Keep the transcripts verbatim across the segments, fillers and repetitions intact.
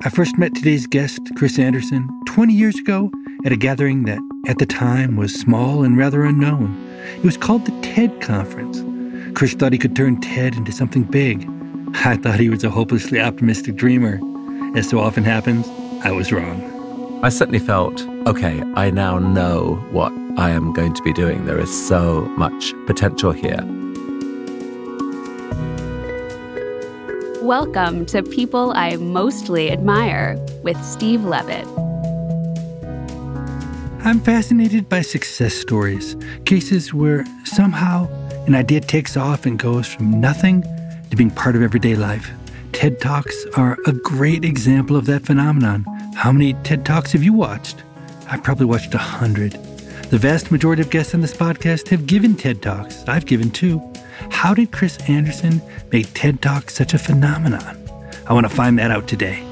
I first met today's guest, Chris Anderson, twenty years ago at a gathering that at the time was small and rather unknown. It was called the TED Conference. Chris thought he could turn TED into something big. I thought he was a hopelessly optimistic dreamer. As so often happens, I was wrong. I certainly felt, okay, I now know what I am going to be doing. There is so much potential here. Welcome to People I Mostly Admire with Steve Levitt. I'm fascinated by success stories, cases where somehow an idea takes off and goes from nothing to being part of everyday life. TED Talks are a great example of that phenomenon. How many TED Talks have you watched? I've probably watched a hundred. The vast majority of guests on this podcast have given TED Talks. I've given two. How did Chris Anderson make TED Talks such a phenomenon? I want to find that out today.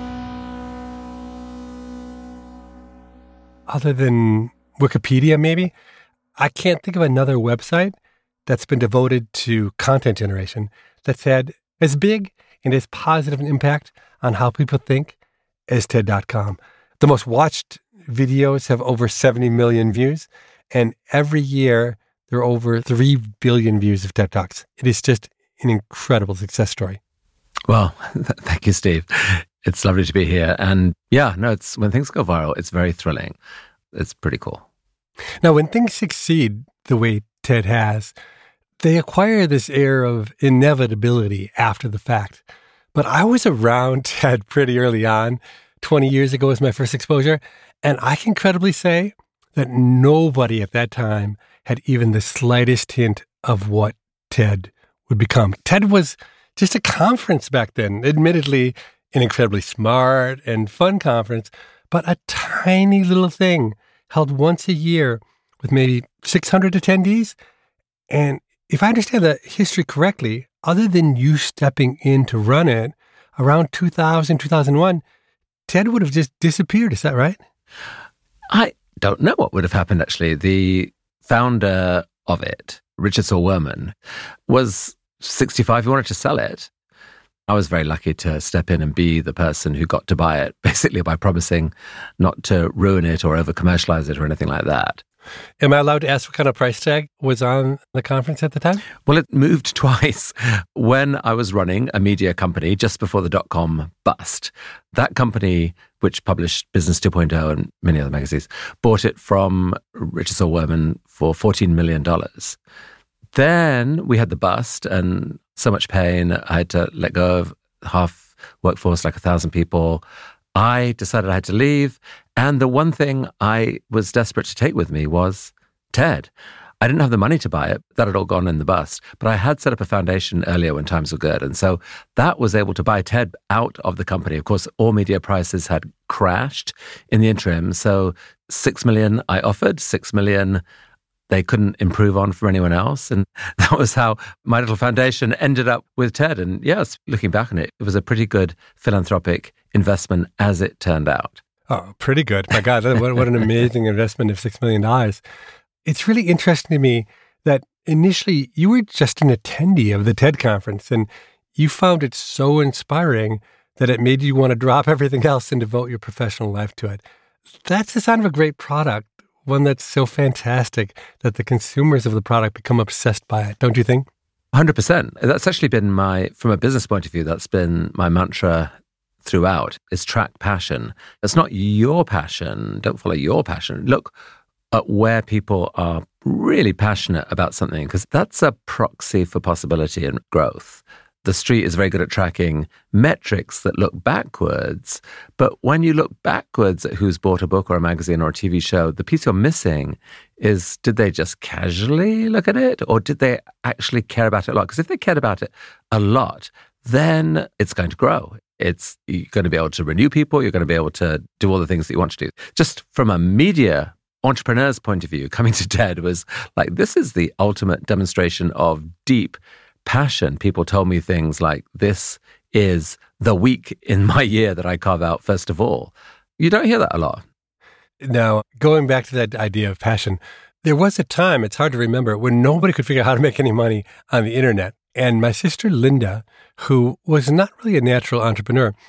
Other than Wikipedia, maybe, I can't think of another website that's been devoted to content generation that's had as big and as positive an impact on how people think as TED dot com. The most watched videos have over seventy million views, and every year there are over three billion views of TED Talks. It is just an incredible success story. Well, th- thank you, Steve. It's lovely to be here. And yeah, no, it's when things go viral, it's very thrilling. It's pretty cool. Now, when things succeed the way TED has, they acquire this air of inevitability after the fact. But I was around TED pretty early on. twenty years ago was my first exposure. And I can credibly say that nobody at that time had even the slightest hint of what TED would become. TED was just a conference back then, admittedly an incredibly smart and fun conference, but a tiny little thing held once a year with maybe six hundred attendees. And if I understand the history correctly, other than you stepping in to run it, around two thousand, two thousand one, TED would have just disappeared. Is that right? I don't know what would have happened, actually. The founder of it, Richard Saul Wurman, was sixty-five. He wanted to sell it. I was very lucky to step in and be the person who got to buy it, basically by promising not to ruin it or over-commercialize it or anything like that. Am I allowed to ask what kind of price tag was on the conference at the time? Well, it moved twice. When I was running a media company just before the dot-com bust, that company, which published Business two point oh and many other magazines, bought it from Richard Saul Wurman for fourteen million dollars. Then we had the bust and so much pain. I had to let go of half workforce, like a thousand people. I decided I had to leave. And the one thing I was desperate to take with me was TED. I didn't have the money to buy it. That had all gone in the bust. But I had set up a foundation earlier when times were good. And so that was able to buy TED out of the company. Of course, all media prices had crashed in the interim. So six million I offered, six million they couldn't improve on for anyone else. And that was how my little foundation ended up with TED. And yes, looking back on it, it was a pretty good philanthropic investment as it turned out. Oh, pretty good. My God, what, what an amazing investment of six million dollars. It's really interesting to me that initially you were just an attendee of the TED conference and you found it so inspiring that it made you want to drop everything else and devote your professional life to it. That's the sign of a great product, one that's so fantastic that the consumers of the product become obsessed by it, don't you think? one hundred percent. That's actually been my, from a business point of view, that's been my mantra throughout, is track passion. It's not your passion. Don't follow your passion. Look at where people are really passionate about something, because that's a proxy for possibility and growth. The street is very good at tracking metrics that look backwards. But when you look backwards at who's bought a book or a magazine or a T V show, the piece you're missing is, did they just casually look at it? Or did they actually care about it a lot? Because if they cared about it a lot, then it's going to grow. It's you're going to be able to renew people. You're going to be able to do all the things that you want to do. Just from a media entrepreneur's point of view, coming to TED was like, this is the ultimate demonstration of deep passion. People told me things like, this is the week in my year that I carve out first of all. You don't hear that a lot. Now, going back to that idea of passion, there was a time, it's hard to remember, when nobody could figure out how to make any money on the internet. And my sister Linda, who was not really a natural entrepreneur,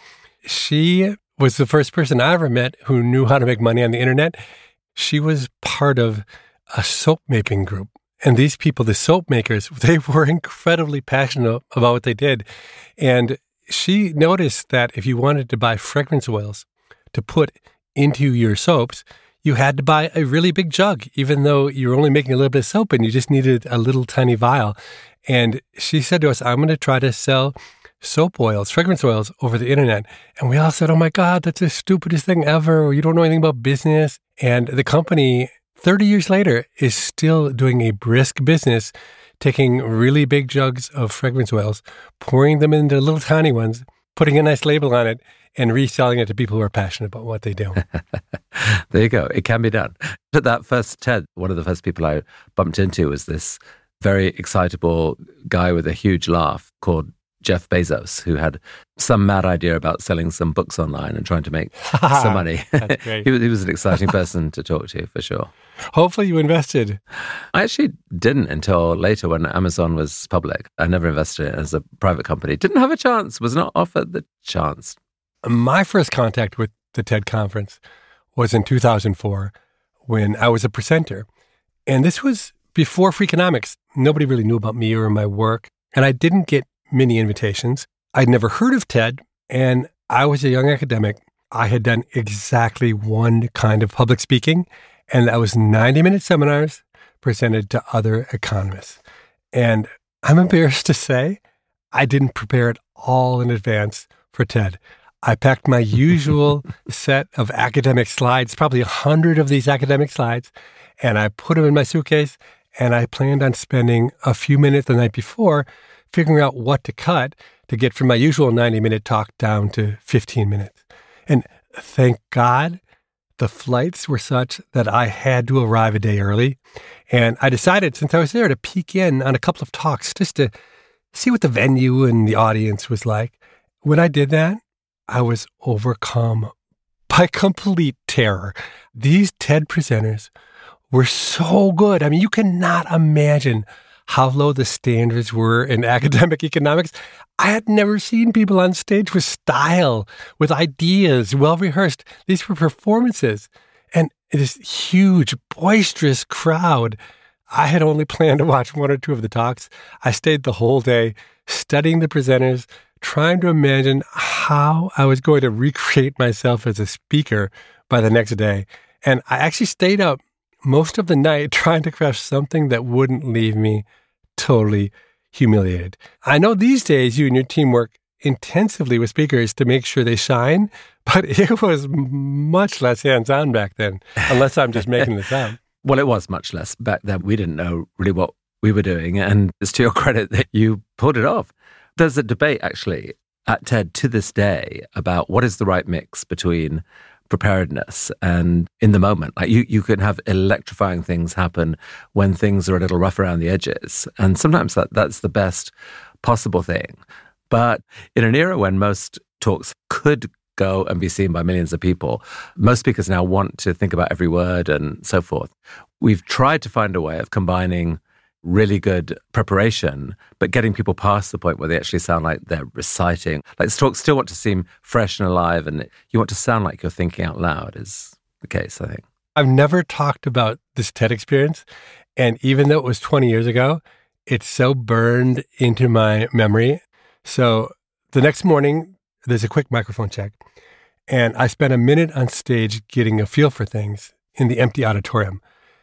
she was the first person I ever met who knew how to make money on the internet. She was part of a soap making group. And these people, the soap makers, they were incredibly passionate about what they did. And she noticed that if you wanted to buy fragrance oils to put into your soaps, you had to buy a really big jug, even though you were only making a little bit of soap and you just needed a little tiny vial. And she said to us, I'm going to try to sell soap oils, fragrance oils over the internet. And we all said, oh my God, that's the stupidest thing ever. You don't know anything about business. And the company, thirty years later, is still doing a brisk business, taking really big jugs of fragrance oils, pouring them into little tiny ones, putting a nice label on it, and reselling it to people who are passionate about what they do. There you go. It can be done. At that first TED, one of the first people I bumped into was this very excitable guy with a huge laugh called Jeff Bezos, who had some mad idea about selling some books online and trying to make some money. That's great. he, was, he was an exciting person to talk to, for sure. Hopefully you invested. I actually didn't until later when Amazon was public. I never invested in it as a private company. Didn't have a chance, was not offered the chance. My first contact with the TED Conference was in two thousand four when I was a presenter. And this was before Freakonomics. Nobody really knew about me or my work. And I didn't get many invitations. I'd never heard of TED, and I was a young academic. I had done exactly one kind of public speaking, and that was ninety-minute seminars presented to other economists. And I'm embarrassed to say I didn't prepare at all in advance for TED. I packed my usual set of academic slides, probably a hundred of these academic slides, and I put them in my suitcase, and I planned on spending a few minutes the night before figuring out what to cut to get from my usual ninety-minute talk down to fifteen minutes. And thank God the flights were such that I had to arrive a day early. And I decided, since I was there, to peek in on a couple of talks just to see what the venue and the audience was like. When I did that, I was overcome by complete terror. These TED presenters were so good. I mean, you cannot imagine how low the standards were in academic economics. I had never seen people on stage with style, with ideas, well-rehearsed. These were performances. And this huge, boisterous crowd. I had only planned to watch one or two of the talks. I stayed the whole day studying the presenters, trying to imagine how I was going to recreate myself as a speaker by the next day. And I actually stayed up most of the night trying to craft something that wouldn't leave me totally humiliated. I know these days you and your team work intensively with speakers to make sure they shine, but it was much less hands-on back then, unless I'm just making this up. Well, it was much less. Back then, we didn't know really what we were doing, and it's to your credit that you pulled it off. There's a debate, actually, at TED to this day about what is the right mix between preparedness and in the moment. Like you, you can have electrifying things happen when things are a little rough around the edges. And sometimes that, that's the best possible thing. But in an era when most talks could go and be seen by millions of people, most speakers now want to think about every word and so forth. We've tried to find a way of combining really good preparation, but getting people past the point where they actually sound like they're reciting. Like talks still want to seem fresh and alive, and you want to sound like you're thinking out loud is the case, I think. I've never talked about this TED experience, and even though it was twenty years ago, it's so burned into my memory. So the next morning, there's a quick microphone check, and I spent a minute on stage getting a feel for things in the empty auditorium.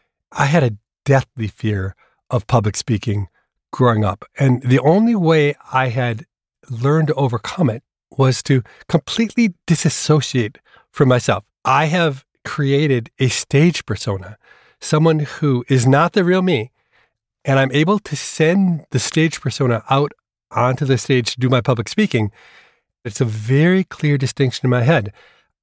I had a deathly fear of public speaking growing up. And the only way I had learned to overcome it was to completely disassociate from myself. I have created a stage persona, someone who is not the real me. And I'm able to send the stage persona out onto the stage to do my public speaking. It's a very clear distinction in my head.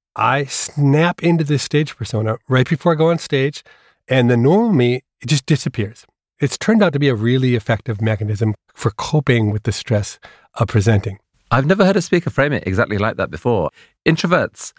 I snap into this stage persona right before I go on stage, and the normal me, it just disappears. It's turned out to be a really effective mechanism for coping with the stress of presenting. I've never heard a speaker frame it exactly like that before. Introverts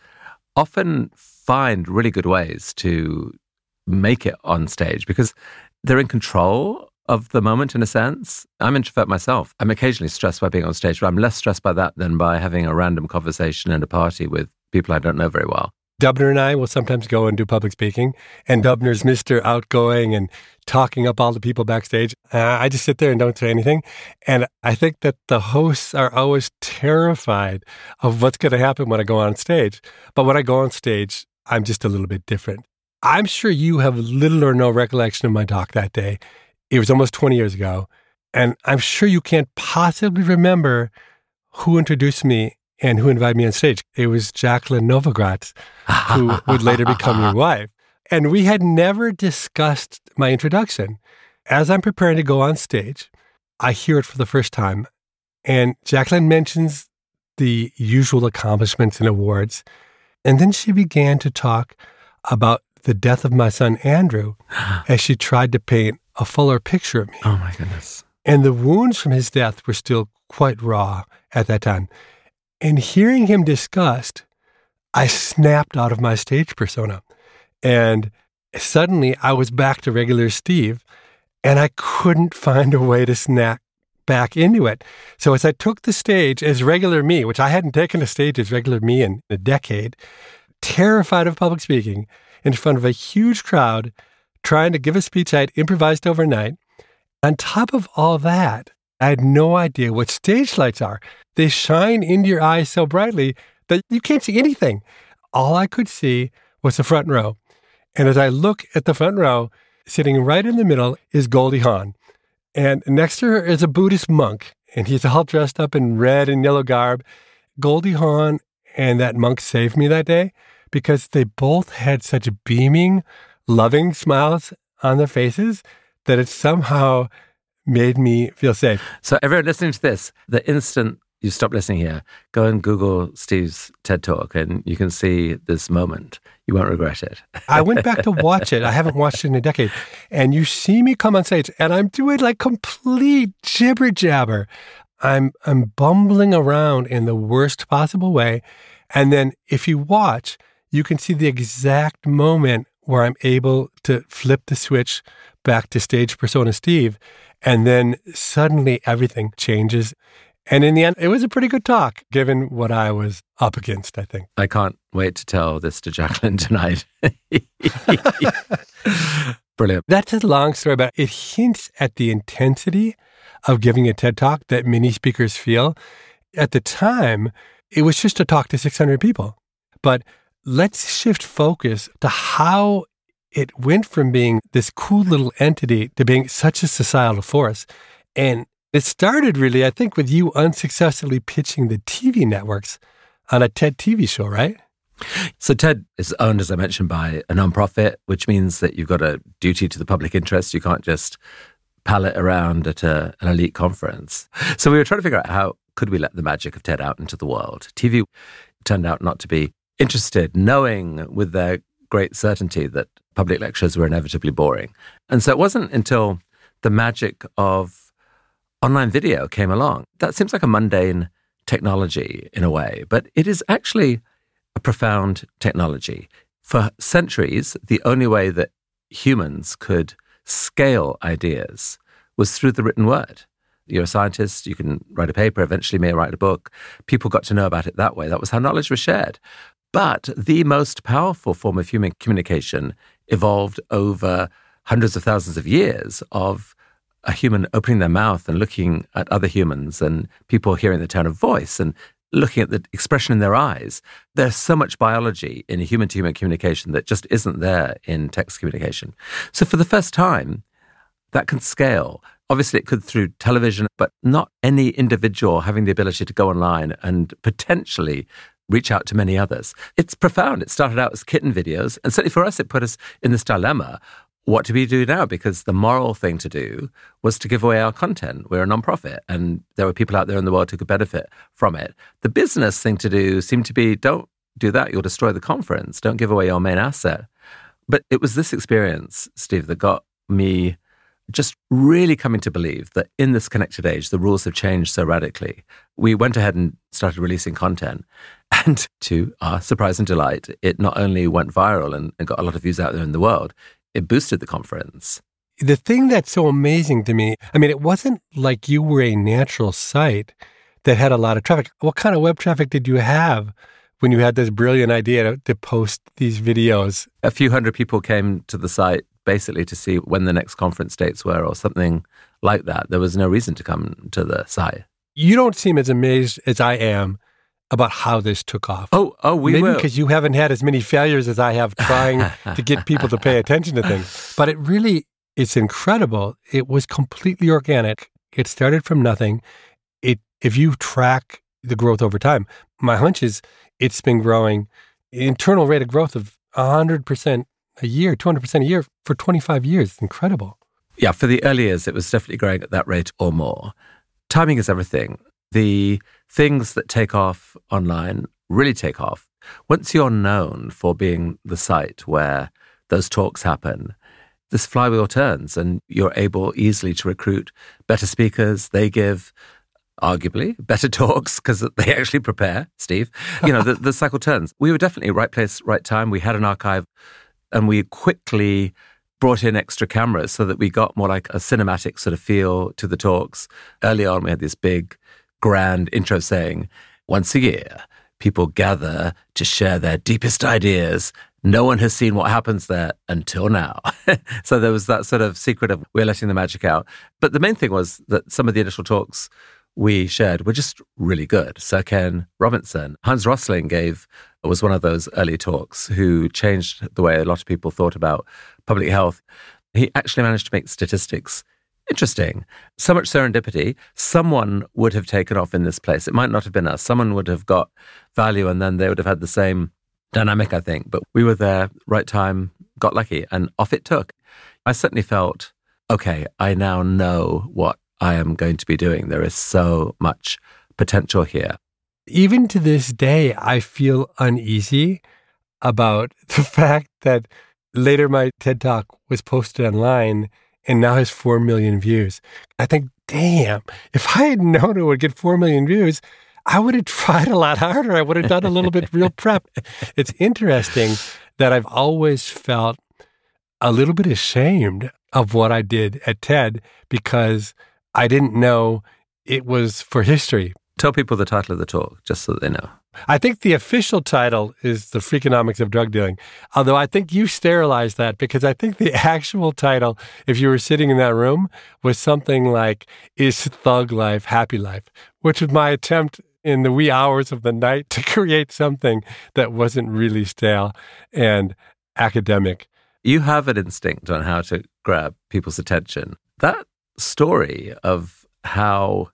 often find really good ways to make it on stage because they're in control of the moment in a sense. I'm an introvert myself. I'm occasionally stressed by being on stage, but I'm less stressed by that than by having a random conversation at a party with people I don't know very well. Dubner and I will sometimes go and do public speaking, and Dubner's Mister Outgoing and talking up all the people backstage. Uh, I just sit there and don't say anything. And I think that the hosts are always terrified of what's going to happen when I go on stage. But when I go on stage, I'm just a little bit different. I'm sure you have little or no recollection of my talk that day. It was almost twenty years ago. And I'm sure you can't possibly remember who introduced me and who invited me on stage. It was Jacqueline Novogratz, who would later become your wife. And we had never discussed my introduction. As I'm preparing to go on stage, I hear it for the first time. And Jacqueline mentions the usual accomplishments and awards. And then she began to talk about the death of my son, Andrew, as she tried to paint a fuller picture of me. Oh, my goodness. And the wounds from his death were still quite raw at that time. And hearing him discussed, I snapped out of my stage persona. And suddenly I was back to regular Steve, and I couldn't find a way to snap back into it. So as I took the stage as regular me, which I hadn't taken a stage as regular me in a decade, terrified of public speaking, in front of a huge crowd, trying to give a speech I had improvised overnight. On top of all that, I had no idea what stage lights are. They shine into your eyes so brightly that you can't see anything. All I could see was the front row. And as I look at the front row, sitting right in the middle is Goldie Hawn. And next to her is a Buddhist monk, and he's all dressed up in red and yellow garb. Goldie Hawn and that monk saved me that day because they both had such beaming, loving smiles on their faces that it somehow made me feel safe. So everyone listening to this, the instant you stop listening here, go and Google Steve's TED Talk and you can see this moment. You won't regret it. I went back to watch it. I haven't watched it in a decade. And you see me come on stage and I'm doing like complete jibber jabber. I'm I'm bumbling around in the worst possible way. And then if you watch, you can see the exact moment where I'm able to flip the switch back to stage persona Steve. And then suddenly everything changes. And in the end, it was a pretty good talk, given what I was up against, I think. I can't wait to tell this to Jacqueline tonight. Brilliant. That's a long story, but it hints at the intensity of giving a TED Talk that many speakers feel. At the time, it was just a talk to six hundred people. But let's shift focus to how it went from being this cool little entity to being such a societal force. And it started really, I think, with you unsuccessfully pitching the T V networks on a TED T V show, right? So TED is owned, as I mentioned, by a nonprofit, which means that you've got a duty to the public interest. You can't just pal it around at a, an elite conference. So we were trying to figure out how could we let the magic of TED out into the world. T V turned out not to be interested, knowing with their great certainty that public lectures were inevitably boring. And so it wasn't until the magic of online video came along. That seems like a mundane technology in a way, but it is actually a profound technology. For centuries, the only way that humans could scale ideas was through the written word. You're a scientist, you can write a paper, eventually may write a book. People got to know about it that way. That was how knowledge was shared. But the most powerful form of human communication evolved over hundreds of thousands of years of a human opening their mouth and looking at other humans and people hearing the tone of voice and looking at the expression in their eyes. There's so much biology in human-to-human communication that just isn't there in text communication. So for the first time, that can scale. Obviously, it could through television, but not any individual having the ability to go online and potentially reach out to many others. It's profound. It started out as kitten videos, and certainly for us, it put us in this dilemma. What do we do now? Because the moral thing to do was to give away our content. We're a nonprofit, and there were people out there in the world who could benefit from it. The business thing to do seemed to be, don't do that. You'll destroy the conference. Don't give away your main asset. But it was this experience, Steve, that got me just really coming to believe that in this connected age, the rules have changed so radically. We went ahead and started releasing content. And to our surprise and delight, it not only went viral and, and got a lot of views out there in the world, it boosted the conference. The thing that's so amazing to me, I mean, it wasn't like you were a natural site that had a lot of traffic. What kind of web traffic did you have when you had this brilliant idea to, to post these videos? A few hundred people came to the site basically to see when the next conference dates were or something like that. There was no reason to come to the site. You don't seem as amazed as I am about how this took off. Oh, oh, we Maybe will. because you haven't had as many failures as I have trying to get people to pay attention to things. But it really, it's incredible. It was completely organic. It started from nothing. It, if you track the growth over time, my hunch is it's been growing, internal rate of growth of one hundred percent a year, two hundred percent a year for twenty-five years. It's incredible. Yeah, for the early years, it was definitely growing at that rate or more. Timing is everything. The things that take off online really take off. Once you're known for being the site where those talks happen, this flywheel turns and you're able easily to recruit better speakers. They give, arguably, better talks because they actually prepare, Steve. You know, the, the cycle turns. We were definitely right place, right time. We had an archive and we quickly brought in extra cameras so that we got more like a cinematic sort of feel to the talks. Early on, we had this big, grand intro saying, once a year, people gather to share their deepest ideas. No one has seen what happens there until now. So there was that sort of secret of we're letting the magic out. But the main thing was that some of the initial talks we shared were just really good. Sir Ken Robinson, Hans Rosling gave, was one of those early talks who changed the way a lot of people thought about public health. He actually managed to make statistics interesting. So much serendipity. Someone would have taken off in this place. It might not have been us. Someone would have got value and then they would have had the same dynamic, I think. But we were there, right time, got lucky, and off it took. I certainly felt, okay, I now know what I am going to be doing. There is so much potential here. Even to this day, I feel uneasy about the fact that later my TED Talk was posted online and now has four million views. I think, damn, if I had known it would get four million views, I would have tried a lot harder. I would have done a little bit real prep. It's interesting that I've always felt a little bit ashamed of what I did at TED because I didn't know it was for history. Tell people the title of the talk, just so that they know. I think the official title is The Freakonomics of Drug Dealing, although I think you sterilized that because I think the actual title, if you were sitting in that room, was something like, Is Thug Life Happy Life? Which was my attempt in the wee hours of the night to create something that wasn't really stale and academic. You have an instinct on how to grab people's attention. That story of how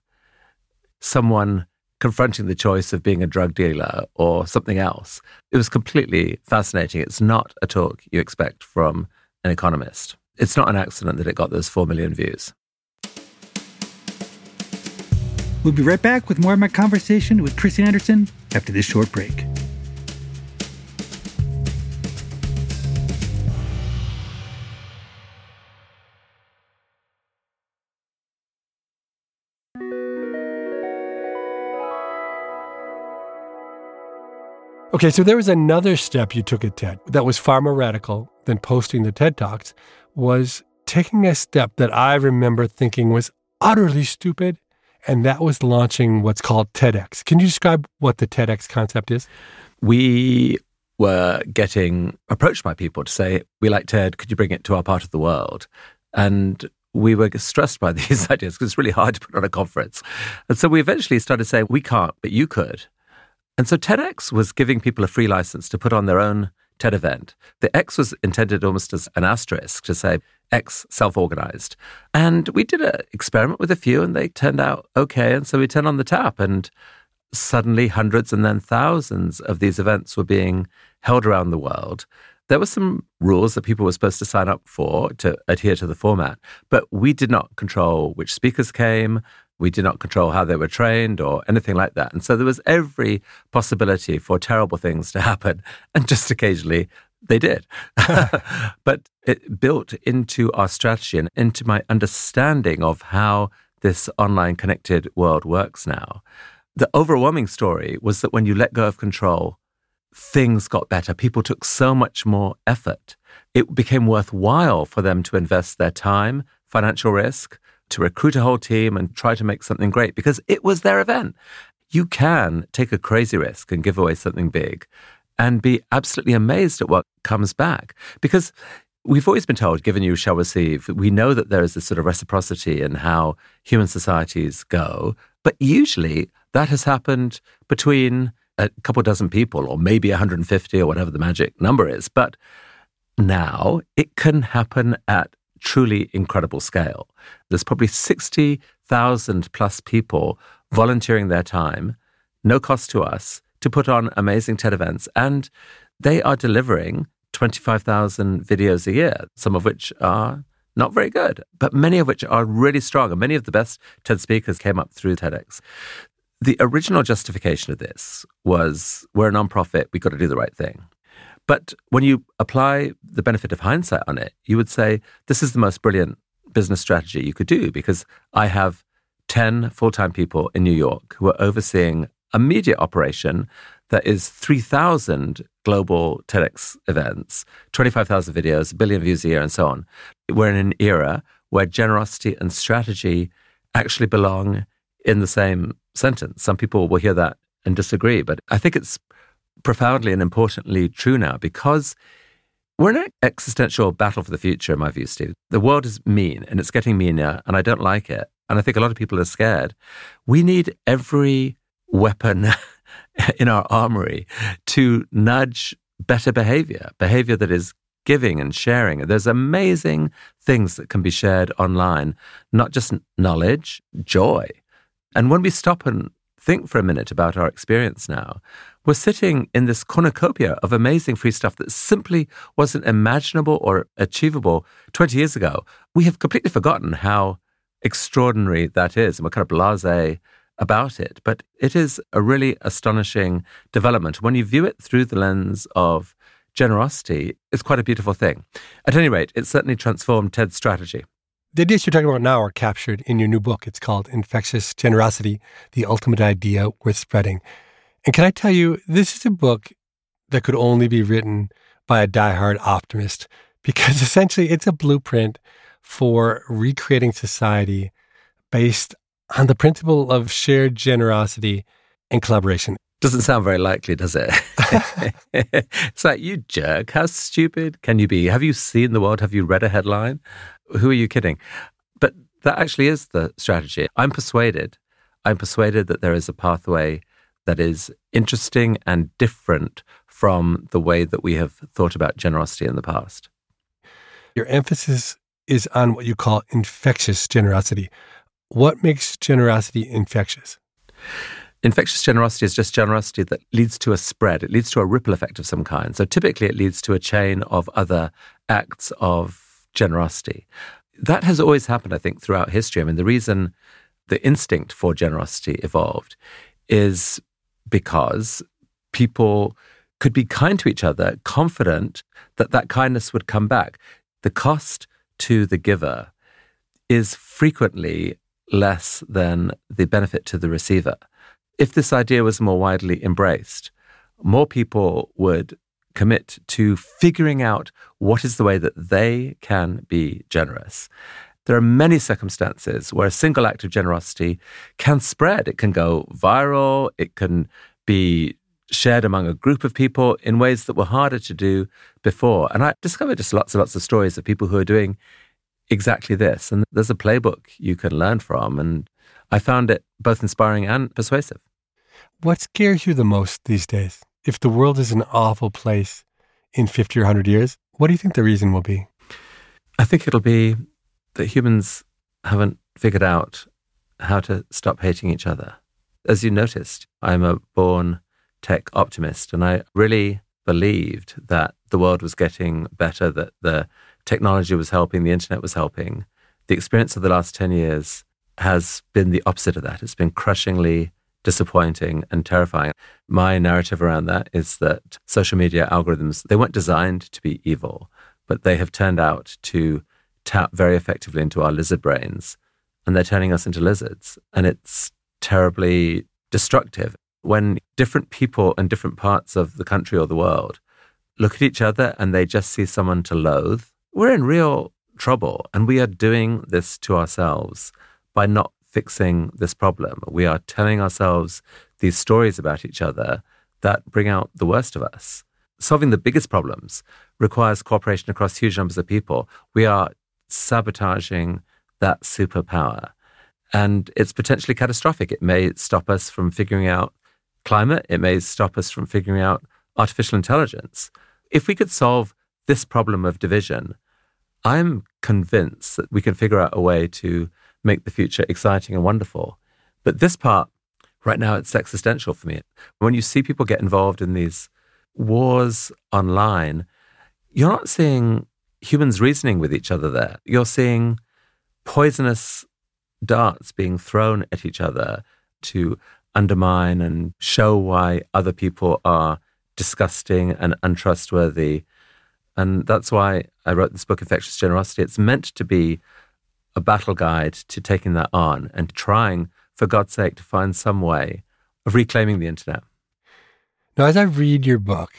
someone confronting the choice of being a drug dealer or something else, it was completely fascinating. It's not a talk you expect from an economist. It's not an accident that it got those four million views. We'll be right back with more of my conversation with Chris Anderson after this short break. Okay, so there was another step you took at TED that was far more radical than posting the TED Talks, was taking a step that I remember thinking was utterly stupid, and that was launching what's called TEDx. Can you describe what the TEDx concept is? We were getting approached by people to say, we like TED, could you bring it to our part of the world? And we were stressed by these ideas because it's really hard to put on a conference. And so we eventually started saying, we can't, but you could. And so TEDx was giving people a free license to put on their own TED event. The X was intended almost as an asterisk to say X self-organized. And we did an experiment with a few and they turned out okay. And so we turned on the tap and suddenly hundreds and then thousands of these events were being held around the world. There were some rules that people were supposed to sign up for to adhere to the format, but we did not control which speakers came. We did not control how they were trained or anything like that. And so there was every possibility for terrible things to happen. And just occasionally they did. But it built into our strategy and into my understanding of how this online connected world works now. The overwhelming story was that when you let go of control, things got better. People took so much more effort. It became worthwhile for them to invest their time, financial risk, to recruit a whole team and try to make something great because it was their event. You can take a crazy risk and give away something big and be absolutely amazed at what comes back. Because we've always been told, given you shall receive. We know that there is this sort of reciprocity in how human societies go. But usually that has happened between a couple dozen people or maybe one hundred fifty or whatever the magic number is. But now it can happen at truly incredible scale. There's probably sixty thousand plus people volunteering their time, no cost to us, to put on amazing TED events. And they are delivering twenty-five thousand videos a year, some of which are not very good, but many of which are really strong. And many of the best TED speakers came up through TEDx. The original justification of this was, we're a nonprofit, we've got to do the right thing. But when you apply the benefit of hindsight on it, you would say, this is the most brilliant business strategy you could do because I have ten full-time people in New York who are overseeing a media operation that is three thousand global TEDx events, twenty-five thousand videos, a billion views a year, and so on. We're in an era where generosity and strategy actually belong in the same sentence. Some people will hear that and disagree, but I think it's profoundly and importantly true now because we're in an existential battle for the future, in my view, Steve. The world is mean and it's getting meaner, and I don't like it. And I think a lot of people are scared. We need every weapon in our armory to nudge better behavior, behavior that is giving and sharing. There's amazing things that can be shared online, not just knowledge, joy. And when we stop and think for a minute about our experience now, we're sitting in this cornucopia of amazing free stuff that simply wasn't imaginable or achievable twenty years ago. We have completely forgotten how extraordinary that is, and we're kind of blasé about it. But it is a really astonishing development. When you view it through the lens of generosity, it's quite a beautiful thing. At any rate, it certainly transformed TED's strategy. The ideas you're talking about now are captured in your new book. It's called Infectious Generosity, The Ultimate Idea Worth Spreading. And can I tell you, this is a book that could only be written by a diehard optimist because essentially it's a blueprint for recreating society based on the principle of shared generosity and collaboration. Doesn't sound very likely, does it? It's like, you jerk, how stupid can you be? Have you seen the world? Have you read a headline? Who are you kidding? But that actually is the strategy. I'm persuaded. I'm persuaded that there is a pathway that is interesting and different from the way that we have thought about generosity in the past. Your emphasis is on what you call infectious generosity. What makes generosity infectious? Infectious generosity is just generosity that leads to a spread. It leads to a ripple effect of some kind. So typically it leads to a chain of other acts of generosity. That has always happened, I think, throughout history. I mean, the reason the instinct for generosity evolved is because people could be kind to each other, confident that that kindness would come back. The cost to the giver is frequently less than the benefit to the receiver. If this idea was more widely embraced, more people would commit to figuring out what is the way that they can be generous. There are many circumstances where a single act of generosity can spread. It can go viral. It can be shared among a group of people in ways that were harder to do before. And I discovered just lots and lots of stories of people who are doing exactly this. And there's a playbook you can learn from. And I found it both inspiring and persuasive. What scares you the most these days? If the world is an awful place in fifty or one hundred years, what do you think the reason will be? I think it'll be that humans haven't figured out how to stop hating each other. As you noticed, I'm a born tech optimist, and I really believed that the world was getting better, that the technology was helping, the internet was helping. The experience of the last ten years has been the opposite of that. It's been crushingly disappointing and terrifying. My narrative around that is that social media algorithms, they weren't designed to be evil, but they have turned out to tap very effectively into our lizard brains, and they're turning us into lizards. And it's terribly destructive. when different people in different parts of the country or the world look at each other and they just see someone to loathe, we're in real trouble. And we are doing this to ourselves by not fixing this problem. We are telling ourselves these stories about each other that bring out the worst of us. Solving the biggest problems requires cooperation across huge numbers of people. We are sabotaging that superpower. And it's potentially catastrophic. It may stop us from figuring out climate. It may stop us from figuring out artificial intelligence. If we could solve this problem of division, I'm convinced that we can figure out a way to make the future exciting and wonderful. But this part, right now, it's existential for me. When you see people get involved in these wars online, you're not seeing humans reasoning with each other there. You're seeing poisonous darts being thrown at each other to undermine and show why other people are disgusting and untrustworthy. And that's why I wrote this book, Infectious Generosity. It's meant to be a battle guide to taking that on and trying, for God's sake, to find some way of reclaiming the internet. Now, as I read your book,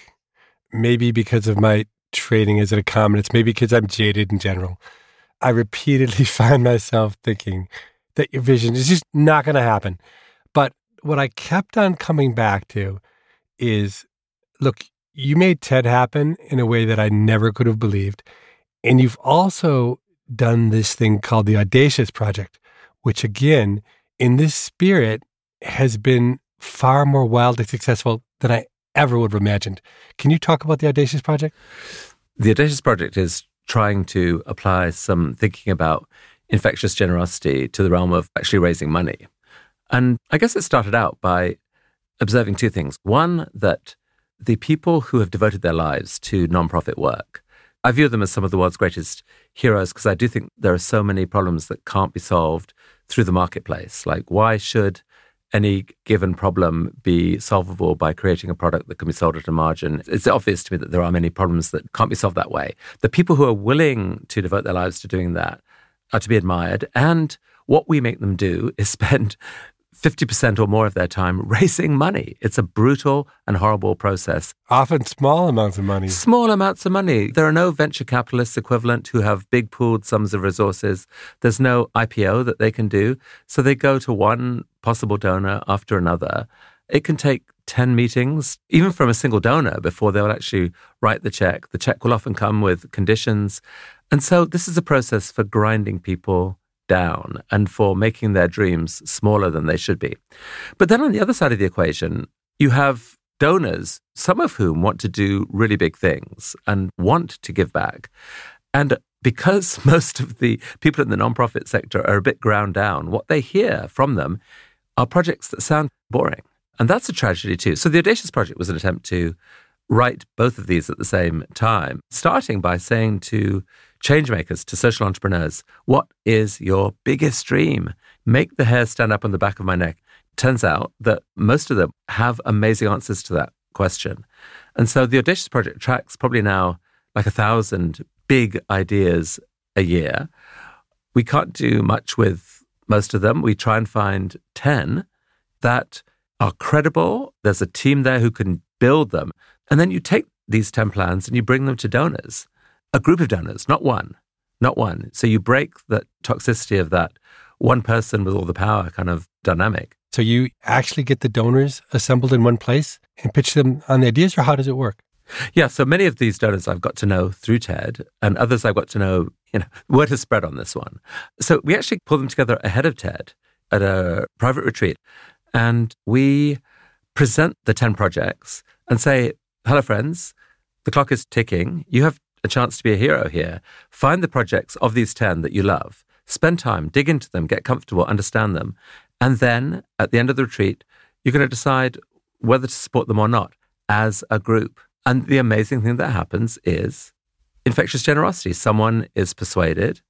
maybe because of my trading as an economist, maybe because I'm jaded in general, I repeatedly find myself thinking that your vision is just not going to happen. But what I kept on coming back to is, look, you made TED happen in a way that I never could have believed. And you've also done this thing called the Audacious Project, which again, in this spirit, has been far more wildly successful than I ever would have imagined. Can you talk about the Audacious Project? The Audacious Project is trying to apply some thinking about infectious generosity to the realm of actually raising money. And I guess it started out by observing two things. One, that the people who have devoted their lives to nonprofit work, I view them as some of the world's greatest heroes because I do think there are so many problems that can't be solved through the marketplace. Like, why should any given problem be solvable by creating a product that can be sold at a margin? It's obvious to me that there are many problems that can't be solved that way. The people who are willing to devote their lives to doing that are to be admired. And what we make them do is spend fifty percent or more of their time raising money. It's a brutal and horrible process. Often small amounts of money. Small amounts of money. There are no venture capitalists equivalent who have big pooled sums of resources. There's no I P O that they can do. So they go to one possible donor after another. It can take ten meetings, even from a single donor, before they'll actually write the check. The check will often come with conditions. And so this is a process for grinding people down and for making their dreams smaller than they should be. But then on the other side of the equation, you have donors, some of whom want to do really big things and want to give back. And because most of the people in the nonprofit sector are a bit ground down, what they hear from them are projects that sound boring. And that's a tragedy too. So the Audacious Project was an attempt to write both of these at the same time, starting by saying to changemakers, to social entrepreneurs, what is your biggest dream? Make the hair stand up on the back of my neck. Turns out that most of them have amazing answers to that question. And so the Audacious Project tracks probably now like a thousand big ideas a year. We can't do much with most of them. We try and find ten that are credible. There's a team there who can build them. And then you take these ten plans and you bring them to donors, a group of donors, not one, not one. So you break the toxicity of that one person with all the power kind of dynamic. So you actually get the donors assembled in one place and pitch them on the ideas, or how does it work? Yeah, so many of these donors I've got to know through TED, and others I've got to know, you know, word has spread on this one. So we actually pull them together ahead of TED at a private retreat, and we present the ten projects and say, hello, friends, the clock is ticking. You have a chance to be a hero here. Find the projects of these ten that you love. Spend time, dig into them, get comfortable, understand them. And then at the end of the retreat, you're going to decide whether to support them or not as a group. And the amazing thing that happens is infectious generosity. Someone is persuaded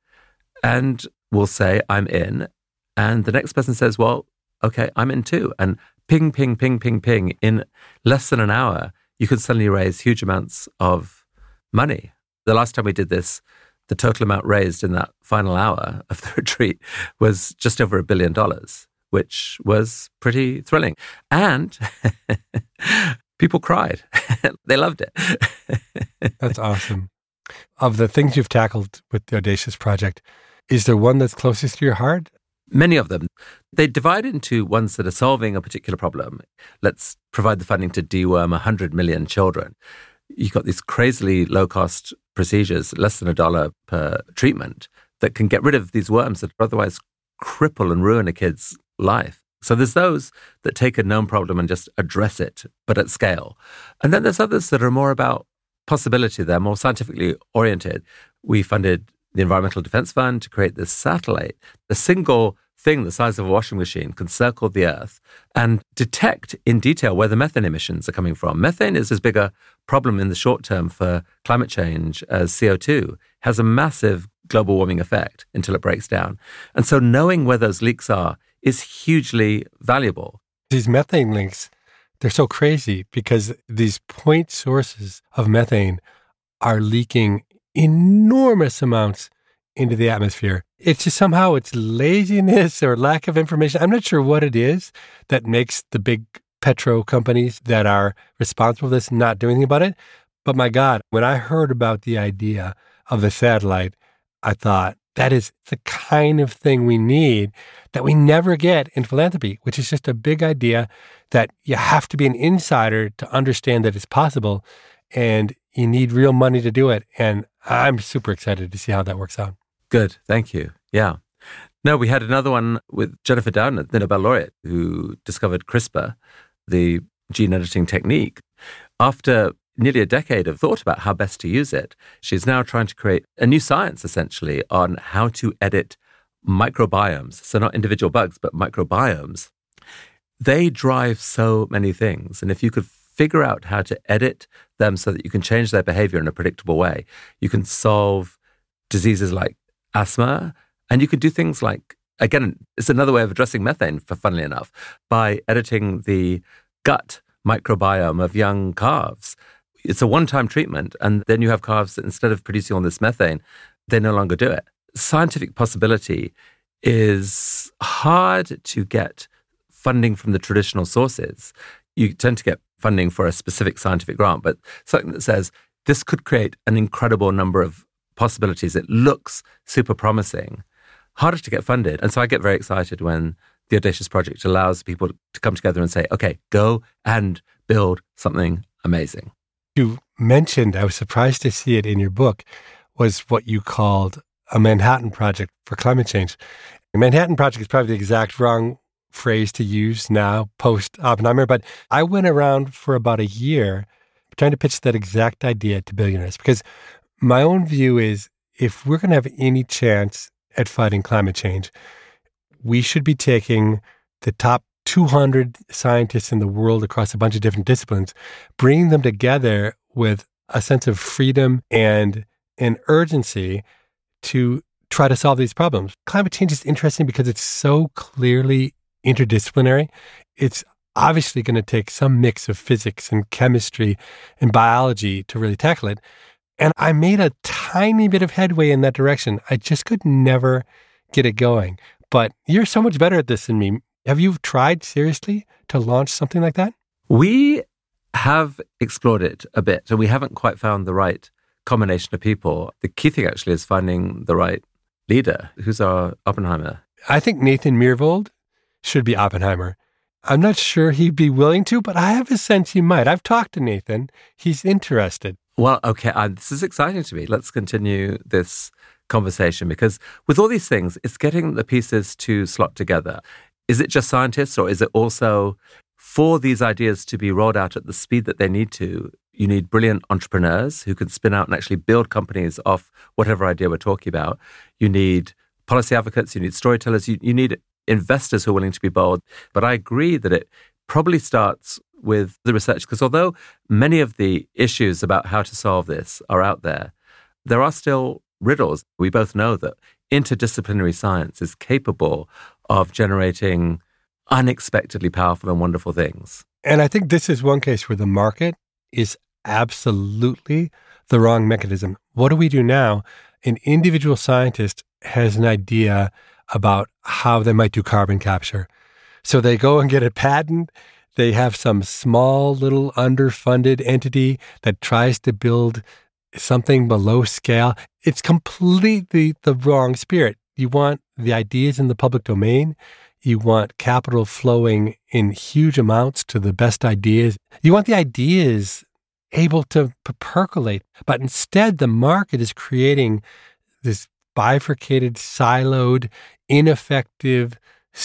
and will say, I'm in. And the next person says, well, okay, I'm in too. And ping, ping, ping, ping, ping. In less than an hour, you can suddenly raise huge amounts of money. The last time we did this, the total amount raised in that final hour of the retreat was just over a billion dollars, which was pretty thrilling. And people cried. They loved it. That's awesome. Of the things you've tackled with the Audacious Project, is there one that's closest to your heart? Many of them. They divide into ones that are solving a particular problem. Let's provide the funding to deworm one hundred million children. You've got these crazily low-cost procedures, less than a dollar per treatment, that can get rid of these worms that otherwise cripple and ruin a kid's life. So there's those that take a known problem and just address it, but at scale. And then there's others that are more about possibility. They're more scientifically oriented. We funded the Environmental Defense Fund to create this satellite. The single thing the size of a washing machine can circle the Earth and detect in detail where the methane emissions are coming from. Methane is as big a problem in the short term for climate change as C O two. It has a massive global warming effect until it breaks down. And so knowing where those leaks are is hugely valuable. These methane leaks, they're so crazy because these point sources of methane are leaking enormous amounts into the atmosphere. It's just somehow it's laziness or lack of information. I'm not sure what it is that makes the big petro companies that are responsible for this not do anything about it. But my God, when I heard about the idea of the satellite, I thought that is the kind of thing we need that we never get in philanthropy, which is just a big idea that you have to be an insider to understand that it's possible, and you need real money to do it. And I'm super excited to see how that works out. Good. Thank you. Yeah. No, we had another one with Jennifer Doudna, the Nobel laureate, who discovered CRISPR, the gene editing technique. After nearly a decade of thought about how best to use it, she's now trying to create a new science, essentially, on how to edit microbiomes. So not individual bugs, but microbiomes. They drive so many things. And if you could figure out how to edit them so that you can change their behavior in a predictable way, you can solve diseases like asthma, and you could do things like, again, it's another way of addressing methane, for funnily enough, by editing the gut microbiome of young calves. It's a one-time treatment, and then you have calves that instead of producing all this methane, they no longer do it. Scientific possibility is hard to get funding from the traditional sources. You tend to get funding for a specific scientific grant, but something that says this could create an incredible number of possibilities. It looks super promising, harder to get funded. And so I get very excited when the Audacious Project allows people to come together and say, okay, go and build something amazing. You mentioned, I was surprised to see it in your book, was what you called a Manhattan Project for climate change. The Manhattan Project is probably the exact wrong phrase to use now, post-Oppenheimer, but I went around for about a year trying to pitch that exact idea to billionaires, because my own view is if we're going to have any chance at fighting climate change, we should be taking the top two hundred scientists in the world across a bunch of different disciplines, bringing them together with a sense of freedom and an urgency to try to solve these problems. Climate change is interesting because it's so clearly interdisciplinary. It's obviously going to take some mix of physics and chemistry and biology to really tackle it. And I made a tiny bit of headway in that direction. I just could never get it going. But you're so much better at this than me. Have you tried seriously to launch something like that? We have explored it a bit, and we haven't quite found the right combination of people. The key thing actually is finding the right leader. Who's our Oppenheimer? I think Nathan Myhrvold should be Oppenheimer. I'm not sure he'd be willing to, but I have a sense he might. I've talked to Nathan. He's interested. Well, okay, uh, this is exciting to me. Let's continue this conversation, because with all these things, it's getting the pieces to slot together. Is it just scientists, or is it also for these ideas to be rolled out at the speed that they need to? You need brilliant entrepreneurs who can spin out and actually build companies off whatever idea we're talking about. You need policy advocates, you need storytellers, you, you need investors who are willing to be bold. But I agree that it probably starts with the research, because although many of the issues about how to solve this are out there, there are still riddles. We both know that interdisciplinary science is capable of generating unexpectedly powerful and wonderful things. And I think this is one case where the market is absolutely the wrong mechanism. What do we do now? An individual scientist has an idea about how they might do carbon capture. So they go and get a patent. They have some small little underfunded entity that tries to build something below scale. It's completely the wrong spirit. You want the ideas in the public domain. You want capital flowing in huge amounts to the best ideas. You want the ideas able to percolate. But instead, the market is creating this bifurcated, siloed, ineffective,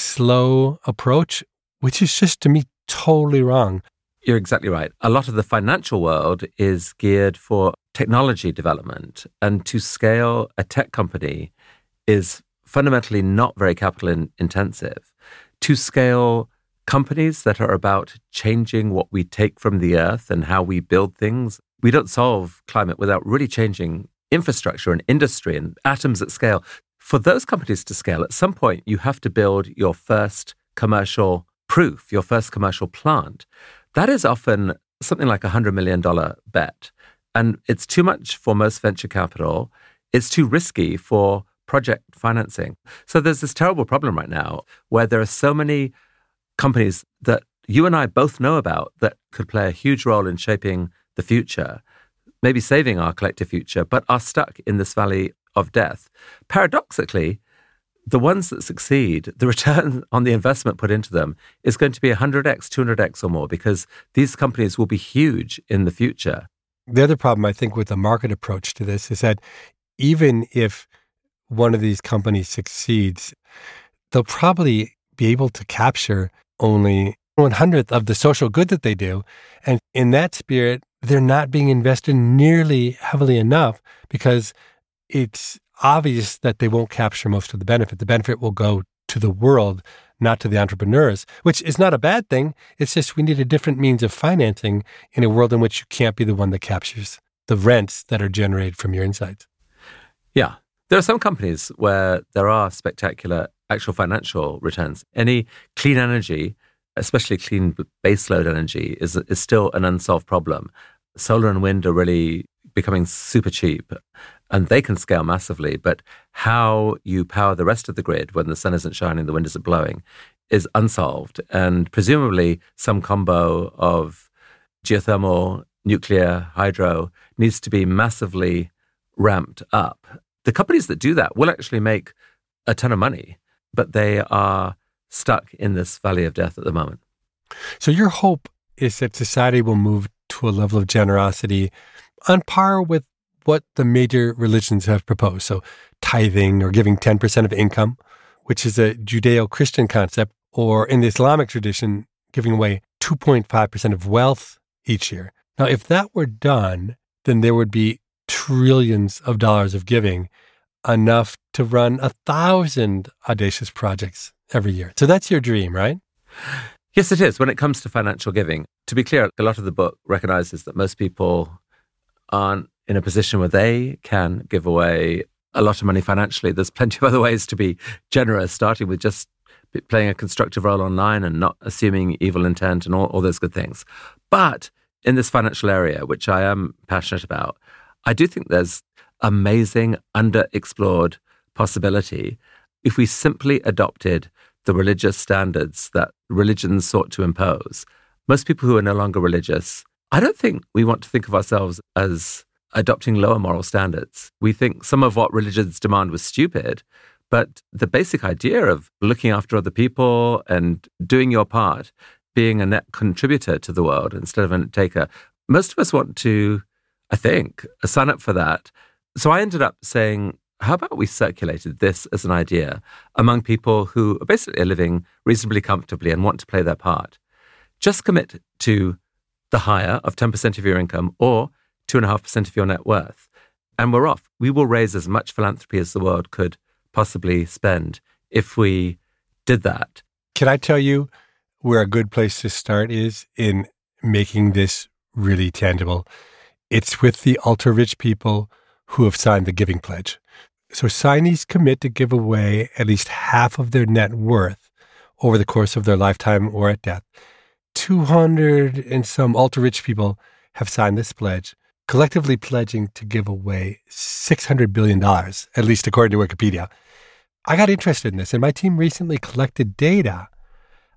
slow approach, which is just, to me, totally wrong. You're exactly right. A lot of the financial world is geared for technology development, and to scale a tech company is fundamentally not very capital in- intensive. To scale companies that are about changing what we take from the earth and how we build things, we don't solve climate without really changing infrastructure and industry and atoms at scale. For those companies to scale, at some point, you have to build your first commercial proof, your first commercial plant. That is often something like a one hundred million dollars bet. And it's too much for most venture capital. It's too risky for project financing. So there's this terrible problem right now where there are so many companies that you and I both know about that could play a huge role in shaping the future, maybe saving our collective future, but are stuck in this valley of death. Paradoxically, the ones that succeed, the return on the investment put into them is going to be one hundred x, two hundred x or more, because these companies will be huge in the future. The other problem, I think, with the market approach to this is that even if one of these companies succeeds, they'll probably be able to capture only one hundredth of the social good that they do. And in that spirit, they're not being invested nearly heavily enough because it's obvious that they won't capture most of the benefit. The benefit will go to the world, not to the entrepreneurs, which is not a bad thing. It's just we need a different means of financing in a world in which you can't be the one that captures the rents that are generated from your insights. Yeah. There are some companies where there are spectacular actual financial returns. Any clean energy, especially clean baseload energy, is, is still an unsolved problem. Solar and wind are really becoming super cheap, and they can scale massively. But how you power the rest of the grid when the sun isn't shining, the wind isn't blowing, is unsolved. And presumably some combo of geothermal, nuclear, hydro needs to be massively ramped up. The companies that do that will actually make a ton of money, but they are stuck in this valley of death at the moment. So your hope is that society will move to a level of generosity on par with what the major religions have proposed. So tithing or giving ten percent of income, which is a Judeo-Christian concept, or in the Islamic tradition, giving away two point five percent of wealth each year. Now, if that were done, then there would be trillions of dollars of giving, enough to run a thousand audacious projects every year. So that's your dream, right? Yes, it is. When it comes to financial giving, to be clear, a lot of the book recognizes that most people aren't in a position where they can give away a lot of money financially. There's plenty of other ways to be generous, starting with just playing a constructive role online and not assuming evil intent and all, all those good things. But in this financial area, which I am passionate about, I do think there's amazing underexplored possibility if we simply adopted the religious standards that religions sought to impose. Most people who are no longer religious, I don't think we want to think of ourselves as adopting lower moral standards. We think some of what religions demand was stupid, but the basic idea of looking after other people and doing your part, being a net contributor to the world instead of a taker, most of us want to, I think, sign up for that. So I ended up saying, how about we circulated this as an idea among people who are basically living reasonably comfortably and want to play their part? Just commit to the hire of ten percent of your income or two point five percent of your net worth, and we're off. We will raise as much philanthropy as the world could possibly spend if we did that. Can I tell you where a good place to start is in making this really tangible? It's with the ultra-rich people who have signed the Giving Pledge. So signees commit to give away at least half of their net worth over the course of their lifetime or at death. two hundred and some ultra-rich people have signed this pledge, collectively pledging to give away six hundred billion dollars, at least according to Wikipedia. I got interested in this, and my team recently collected data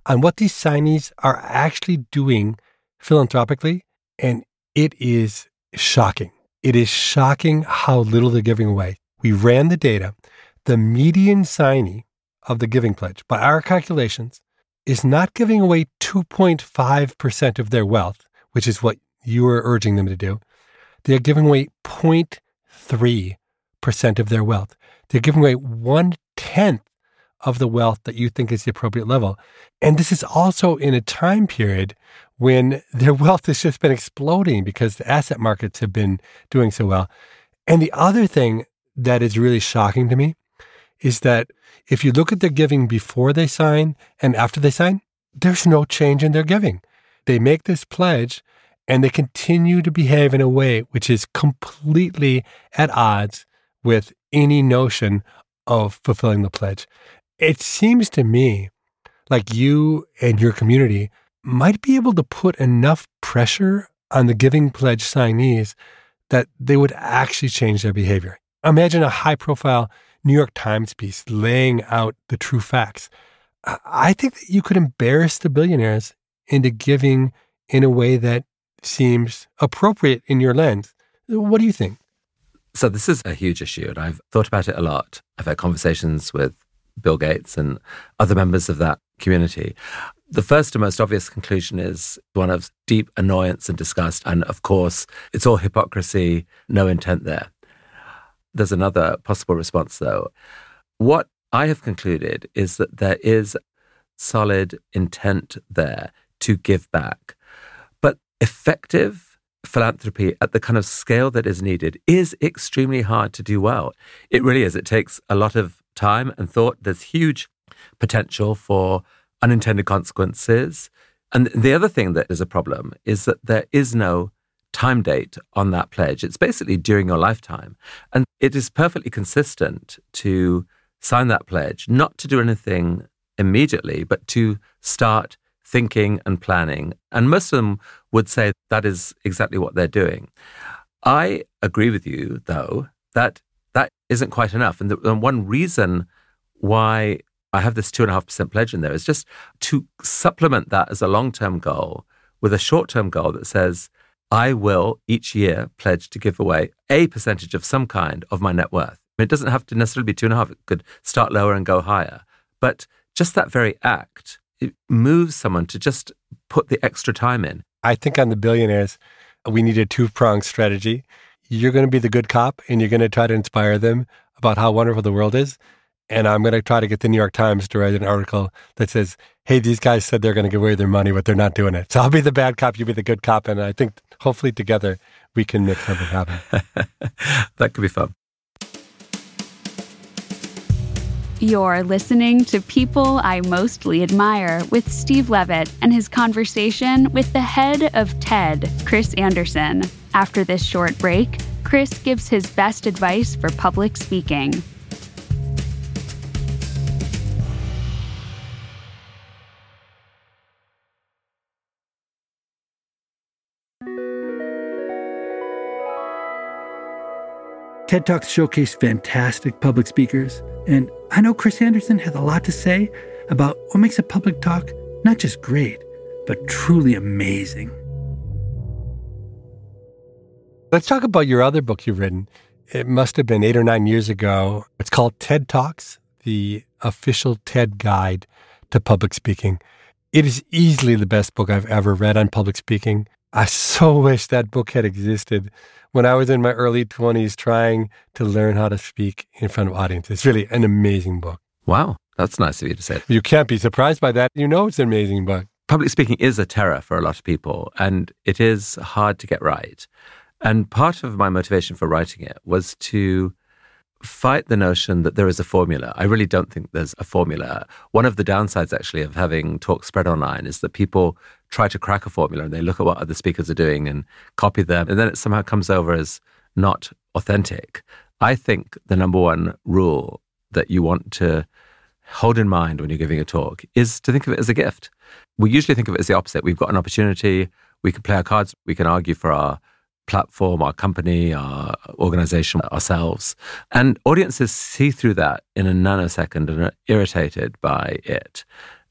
on what these signees are actually doing philanthropically, and it is shocking. It is shocking how little they're giving away. We ran the data. The median signee of the Giving Pledge, by our calculations, is not giving away two point five percent of their wealth, which is what you are urging them to do. They're giving away zero point three percent of their wealth. They're giving away one-tenth of the wealth that you think is the appropriate level. And this is also in a time period when their wealth has just been exploding because the asset markets have been doing so well. And the other thing that is really shocking to me is that if you look at their giving before they sign and after they sign, there's no change in their giving. They make this pledge and they continue to behave in a way which is completely at odds with any notion of fulfilling the pledge. It seems to me like you and your community might be able to put enough pressure on the Giving Pledge signees that they would actually change their behavior. Imagine a high-profile New York Times piece laying out the true facts. I think that you could embarrass the billionaires into giving in a way that seems appropriate in your lens. What do you think? So this is a huge issue, and I've thought about it a lot. I've had conversations with Bill Gates and other members of that community. The first and most obvious conclusion is one of deep annoyance and disgust. And of course, it's all hypocrisy, no intent there. There's another possible response, though. What I have concluded is that there is solid intent there to give back. But effective philanthropy at the kind of scale that is needed is extremely hard to do well. It really is. It takes a lot of time and thought. There's huge potential for unintended consequences. And the other thing that is a problem is that there is no time date on that pledge. It's basically during your lifetime. And it is perfectly consistent to sign that pledge, not to do anything immediately, but to start thinking and planning. And most of them would say that is exactly what they're doing. I agree with you, though, that that isn't quite enough. And, the, and one reason why I have this two point five percent pledge in there is just to supplement that as a long-term goal with a short-term goal that says, I will each year pledge to give away a percentage of some kind of my net worth. I mean, it doesn't have to necessarily be two and a half. It could start lower and go higher. But just that very act, it moves someone to just put the extra time in. I think on the billionaires, we need a two-pronged strategy. You're going to be the good cop and you're going to try to inspire them about how wonderful the world is. And I'm going to try to get the New York Times to write an article that says, hey, these guys said they're going to give away their money, but they're not doing it. So I'll be the bad cop, you be the good cop. And I think hopefully together we can make something happen. That could be fun. You're listening to People I Mostly Admire with Steve Levitt and his conversation with the head of TED, Chris Anderson. After this short break, Chris gives his best advice for public speaking. TED Talks showcase fantastic public speakers, and I know Chris Anderson has a lot to say about what makes a public talk not just great, but truly amazing. Let's talk about your other book you've written. It must have been eight or nine years ago. It's called TED Talks, the official TED guide to public speaking. It is easily the best book I've ever read on public speaking. I so wish that book had existed when I was in my early twenties trying to learn how to speak in front of audiences. It's really an amazing book. Wow, that's nice of you to say. You can't be surprised by that. You know it's an amazing book. Public speaking is a terror for a lot of people, and it is hard to get right. And part of my motivation for writing it was to fight the notion that there is a formula. I really don't think there's a formula. One of the downsides, actually, of having talks spread online is that people try to crack a formula and they look at what other speakers are doing and copy them, and then it somehow comes over as not authentic. I think the number one rule that you want to hold in mind when you're giving a talk is to think of it as a gift. We usually think of it as the opposite. We've got an opportunity, we can play our cards, we can argue for our platform, our company, our organization, ourselves. And audiences see through that in a nanosecond and are irritated by it.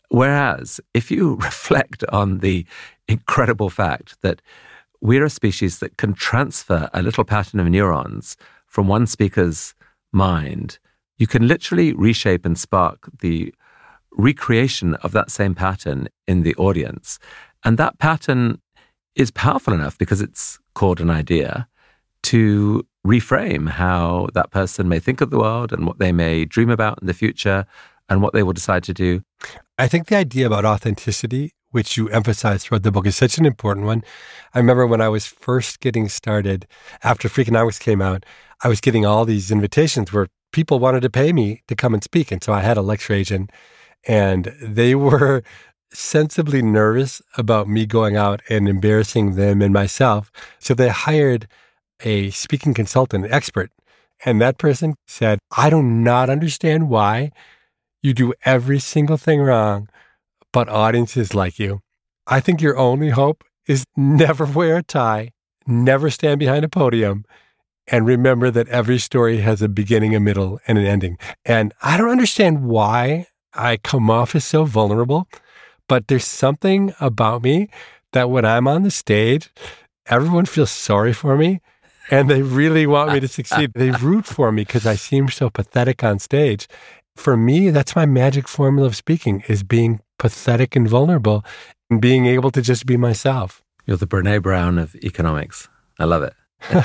Whereas if you reflect on the incredible fact that we're a species that can transfer a little pattern of neurons from one speaker's mind, you can literally reshape and spark the recreation of that same pattern in the audience. And that pattern is powerful enough because it's called an idea to reframe how that person may think of the world and what they may dream about in the future and what they will decide to do. I think the idea about authenticity, which you emphasize throughout the book, is such an important one. I remember when I was first getting started, after Freakonomics came out, I was getting all these invitations where people wanted to pay me to come and speak. And so I had a lecture agent, and they were sensibly nervous about me going out and embarrassing them and myself. So they hired a speaking consultant, an expert. And that person said, I do not understand why you do every single thing wrong, but audiences like you. I think your only hope is never wear a tie, never stand behind a podium, and remember that every story has a beginning, a middle, and an ending. And I don't understand why I come off as so vulnerable, but there's something about me that when I'm on the stage, everyone feels sorry for me and they really want me to succeed. They root for me because I seem so pathetic on stage. For me, that's my magic formula of speaking, is being pathetic and vulnerable and being able to just be myself. You're the Brené Brown of economics. I love it.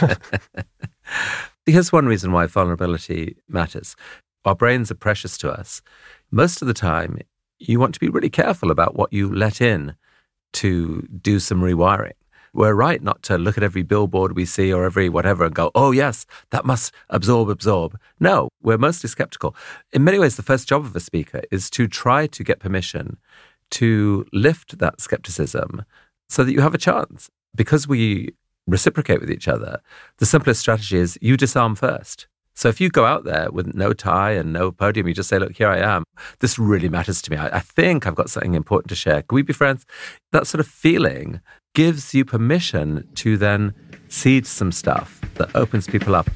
Here's one reason why vulnerability matters. Our brains are precious to us. Most of the time, you want to be really careful about what you let in to do some rewiring. We're right not to look at every billboard we see or every whatever and go, oh yes, that must absorb, absorb. No, we're mostly skeptical. In many ways, the first job of a speaker is to try to get permission to lift that skepticism so that you have a chance. Because we reciprocate with each other, the simplest strategy is you disarm first. So if you go out there with no tie and no podium, you just say, look, here I am. This really matters to me. I, I think I've got something important to share. Can we be friends? That sort of feeling gives you permission to then seed some stuff that opens people up.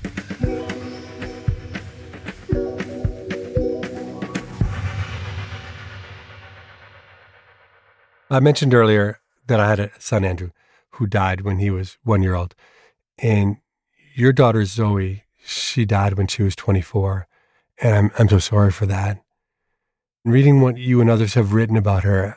I mentioned earlier that I had a son, Andrew, who died when he was one year old. And your daughter, Zoe, she died when she was twenty-four. And I'm I'm so sorry for that. Reading what you and others have written about her,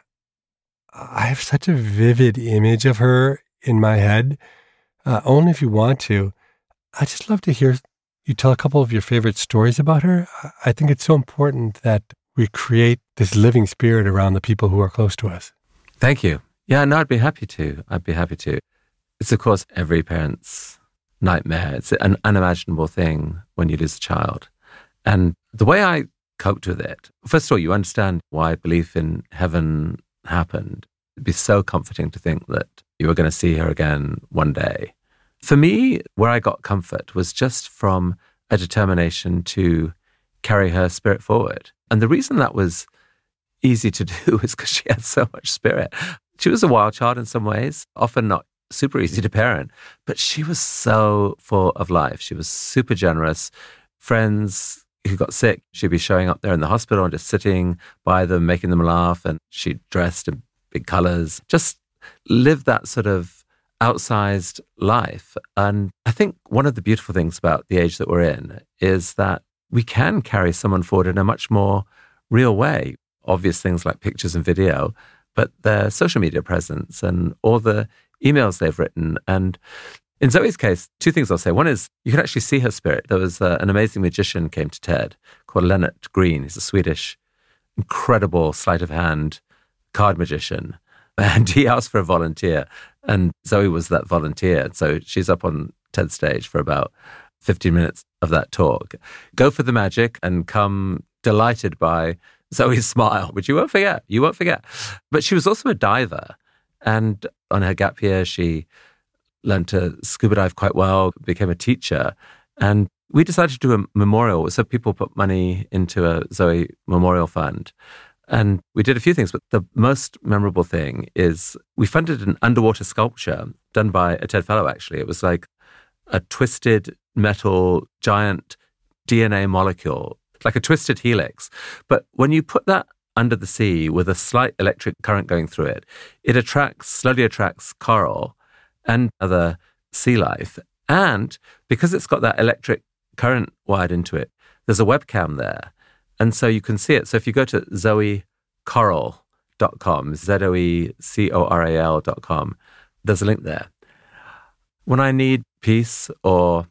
I have such a vivid image of her in my head. Uh, only if you want to. I'd just love to hear you tell a couple of your favorite stories about her. I think it's so important that we create this living spirit around the people who are close to us. Thank you. Yeah, no, I'd be happy to. I'd be happy to. It's, of course, every parent's nightmare. It's an unimaginable thing when you lose a child. And the way I coped with it, first of all, you understand why belief in heaven happened. It'd be so comforting to think that you were going to see her again one day. For me, where I got comfort was just from a determination to carry her spirit forward. And the reason that was easy to do is because she had so much spirit. She was a wild child in some ways, often not super easy to parent, but she was so full of life. She was super generous. Friends who got sick, she'd be showing up there in the hospital and just sitting by them, making them laugh. And she dressed in big colors, just lived that sort of outsized life. And I think one of the beautiful things about the age that we're in is that we can carry someone forward in a much more real way. Obvious things like pictures and video, but their social media presence and all the emails they've written. And in Zoe's case, two things I'll say. One is you can actually see her spirit. There was uh, an amazing magician came to TED called Lennart Green. He's a Swedish, incredible sleight of hand card magician. And he asked for a volunteer. And Zoe was that volunteer. So she's up on TED stage for about fifteen minutes of that talk. Go for the magic and come delighted by Zoe's smile, which you won't forget. You won't forget. But she was also a diver. And on her gap year, she learned to scuba dive quite well, became a teacher. And we decided to do a memorial. So people put money into a Zoe memorial fund. And we did a few things, but the most memorable thing is we funded an underwater sculpture done by a TED Fellow, actually. It was like a twisted metal giant D N A molecule, like a twisted helix. But when you put that under the sea with a slight electric current going through it. It attracts, slowly attracts coral and other sea life. And because it's got that electric current wired into it, there's a webcam there. And so you can see it. So if you go to zoe coral dot com, Z O E C O R A L dot com, there's a link there. When I need peace or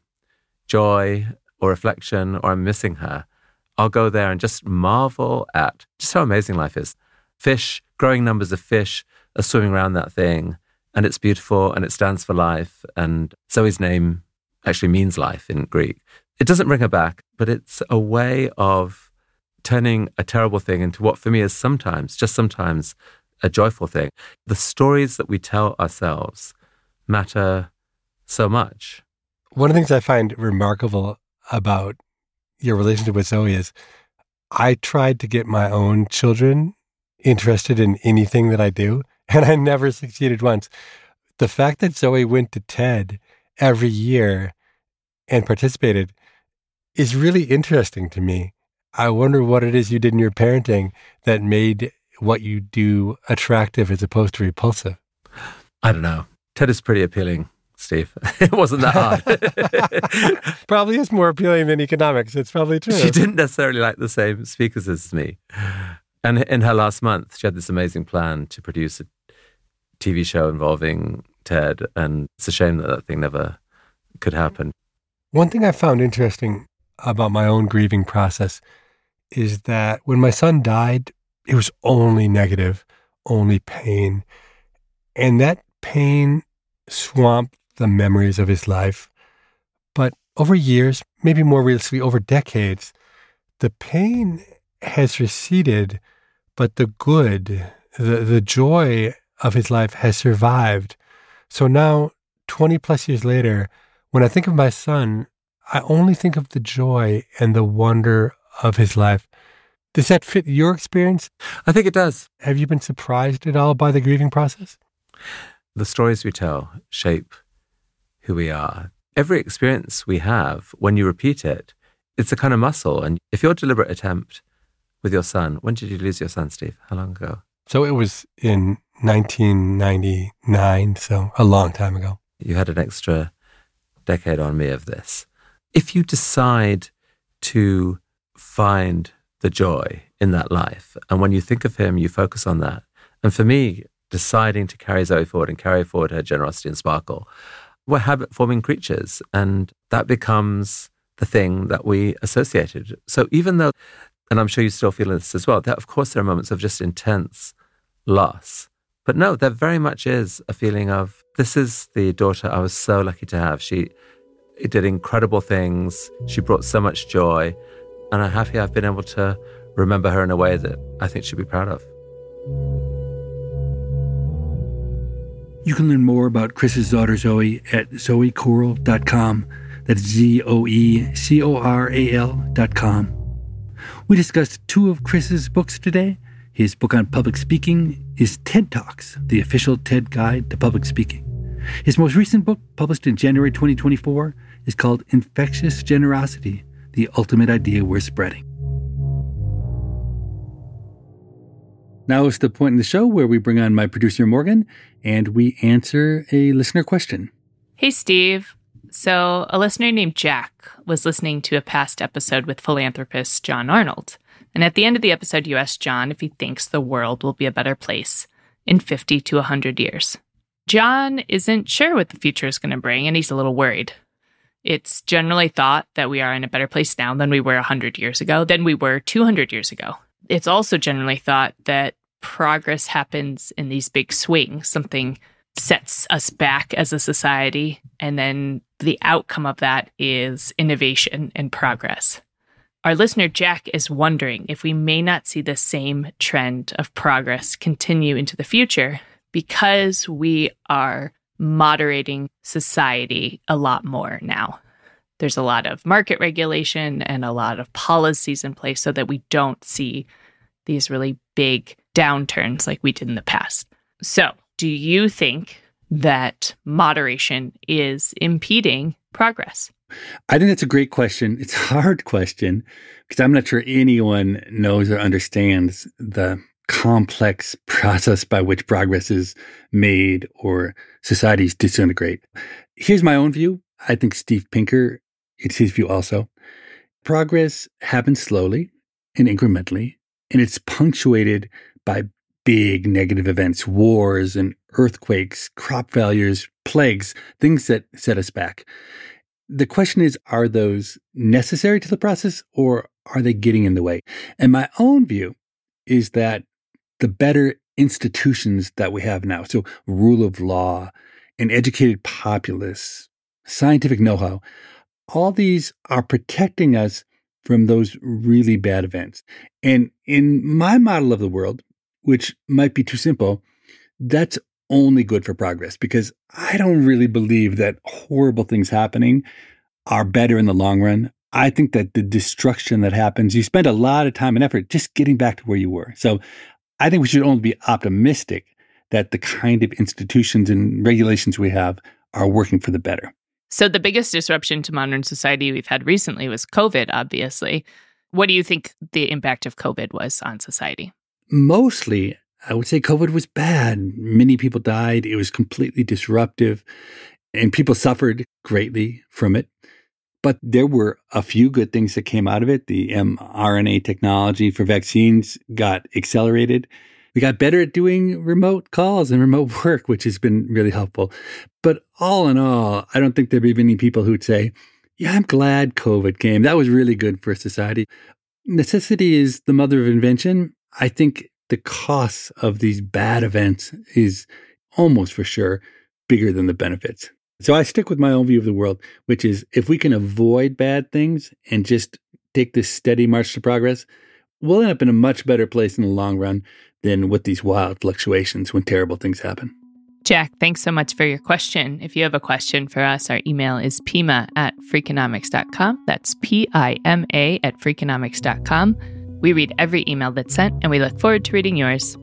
joy or reflection or I'm missing her, I'll go there and just marvel at just how amazing life is. Fish, growing numbers of fish are swimming around that thing, and it's beautiful and it stands for life. And Zoe's name actually means life in Greek. It doesn't bring her back, but it's a way of turning a terrible thing into what for me is sometimes, just sometimes, a joyful thing. The stories that we tell ourselves matter so much. One of the things I find remarkable about your relationship with Zoe is I tried to get my own children interested in anything that I do, and I never succeeded once. The fact that Zoe went to TED every year and participated is really interesting to me. I wonder what it is you did in your parenting that made what you do attractive as opposed to repulsive. I don't know. TED is pretty appealing, Steve. It wasn't that hard. Probably is more appealing than economics. It's probably true. She didn't necessarily like the same speakers as me. And in her last month, she had this amazing plan to produce a T V show involving TED. And it's a shame that that thing never could happen. One thing I found interesting about my own grieving process is that when my son died, it was only negative, only pain. And that pain swamped the memories of his life. But over years, maybe more realistically over decades, the pain has receded, but the good, the, the joy of his life has survived. So now, twenty plus years later, when I think of my son, I only think of the joy and the wonder of his life. Does that fit your experience? I think it does. Have you been surprised at all by the grieving process? The stories we tell shape who we are. Every experience we have, when you repeat it, it's a kind of muscle. And if your deliberate attempt with your son, when did you lose your son, Steve? How long ago? So it was in nineteen ninety-nine, so a long time ago. You had an extra decade on me of this. If you decide to find the joy in that life, and when you think of him, you focus on that. And for me, deciding to carry Zoe forward and carry forward her generosity and sparkle, we're habit-forming creatures, and that becomes the thing that we associated. So even though, and I'm sure you still feel this as well, that of course there are moments of just intense loss. But no, there very much is a feeling of, this is the daughter I was so lucky to have. She did incredible things. She brought so much joy. And I'm happy I've been able to remember her in a way that I think she'll be proud of. You can learn more about Chris's daughter Zoe at zoe coral dot com. That's Z O E C O R A L dot com. We discussed two of Chris's books today. His book on public speaking is TED Talks, the official TED Guide to Public Speaking. His most recent book, published in January twenty twenty-four, is called Infectious Generosity, the Ultimate Idea We're Spreading. Now is the point in the show where we bring on my producer, Morgan, and we answer a listener question. Hey, Steve. So a listener named Jack was listening to a past episode with philanthropist John Arnold. And at the end of the episode, you asked John if he thinks the world will be a better place in fifty to one hundred years. John isn't sure what the future is going to bring, and he's a little worried. It's generally thought that we are in a better place now than we were one hundred years ago, than we were two hundred years ago. It's also generally thought that progress happens in these big swings. Something sets us back as a society, and then the outcome of that is innovation and progress. Our listener Jack is wondering if we may not see the same trend of progress continue into the future because we are moderating society a lot more now. There's a lot of market regulation and a lot of policies in place so that we don't see these really big downturns like we did in the past. So, do you think that moderation is impeding progress? I think that's a great question. It's a hard question because I'm not sure anyone knows or understands the complex process by which progress is made or societies disintegrate. Here's my own view. I think Steve Pinker, it's his view also. Progress happens slowly and incrementally, and it's punctuated by big negative events, wars and earthquakes, crop failures, plagues, things that set us back. The question is, are those necessary to the process or are they getting in the way? And my own view is that the better institutions that we have now, so rule of law, an educated populace, scientific know-how, all these are protecting us from those really bad events. And in my model of the world, which might be too simple, that's only good for progress because I don't really believe that horrible things happening are better in the long run. I think that the destruction that happens, you spend a lot of time and effort just getting back to where you were. So I think we should only be optimistic that the kind of institutions and regulations we have are working for the better. So the biggest disruption to modern society we've had recently was COVID, obviously. What do you think the impact of COVID was on society? Mostly, I would say COVID was bad. Many people died. It was completely disruptive, and people suffered greatly from it. But there were a few good things that came out of it. The mRNA technology for vaccines got accelerated. We got better at doing remote calls and remote work, which has been really helpful. But all in all, I don't think there'd be many people who'd say, yeah, I'm glad COVID came. That was really good for society. Necessity is the mother of invention. I think the costs of these bad events is almost for sure bigger than the benefits. So I stick with my own view of the world, which is if we can avoid bad things and just take this steady march to progress, we'll end up in a much better place in the long run than with these wild fluctuations when terrible things happen. Jack, thanks so much for your question. If you have a question for us, our email is pima at freakonomics dot com. That's P I M A at freakonomics dot com. We read every email that's sent, and we look forward to reading yours.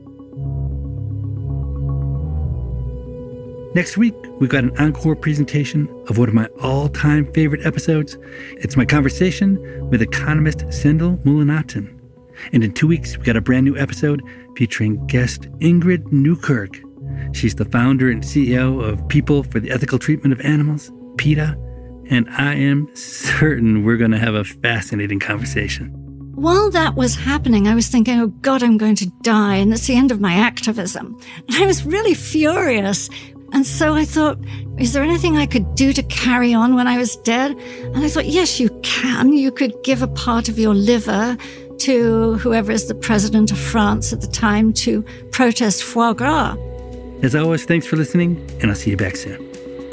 Next week, we've got an encore presentation of one of my all-time favorite episodes. It's my conversation with economist Sendhil Mullainathan. And in two weeks, we got a brand new episode featuring guest Ingrid Newkirk. She's the founder and C E O of People for the Ethical Treatment of Animals, PETA, and I am certain we're going to have a fascinating conversation. While that was happening, I was thinking, oh God, I'm going to die, and it's the end of my activism. And I was really furious. And so I thought, is there anything I could do to carry on when I was dead? And I thought, yes, you can. You could give a part of your liver to whoever is the president of France at the time to protest foie gras. As always, thanks for listening, and I'll see you back soon.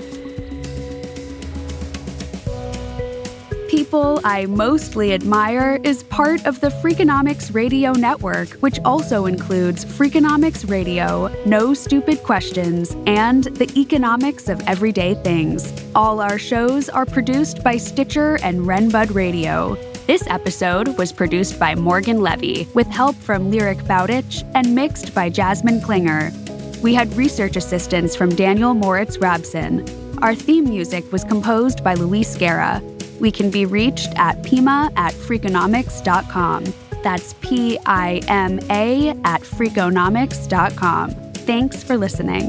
People I Mostly Admire is part of the Freakonomics Radio Network, which also includes Freakonomics Radio, No Stupid Questions, and The Economics of Everyday Things. All our shows are produced by Stitcher and Renbud Radio. This episode was produced by Morgan Levy, with help from Lyric Bowditch, and mixed by Jasmine Klinger. We had research assistance from Daniel Moritz Rabson. Our theme music was composed by Luis Guerra. We can be reached at pima at freakonomics dot com. That's P I M A at freakonomics dot com. Thanks for listening.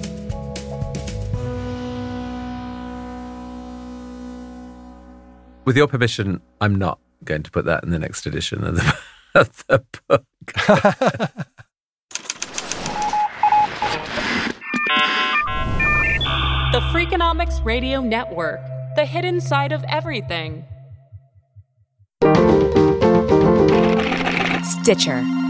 With your permission, I'm not going to put that in the next edition of the, of the book. The Freakonomics Radio Network, the hidden side of everything. Stitcher.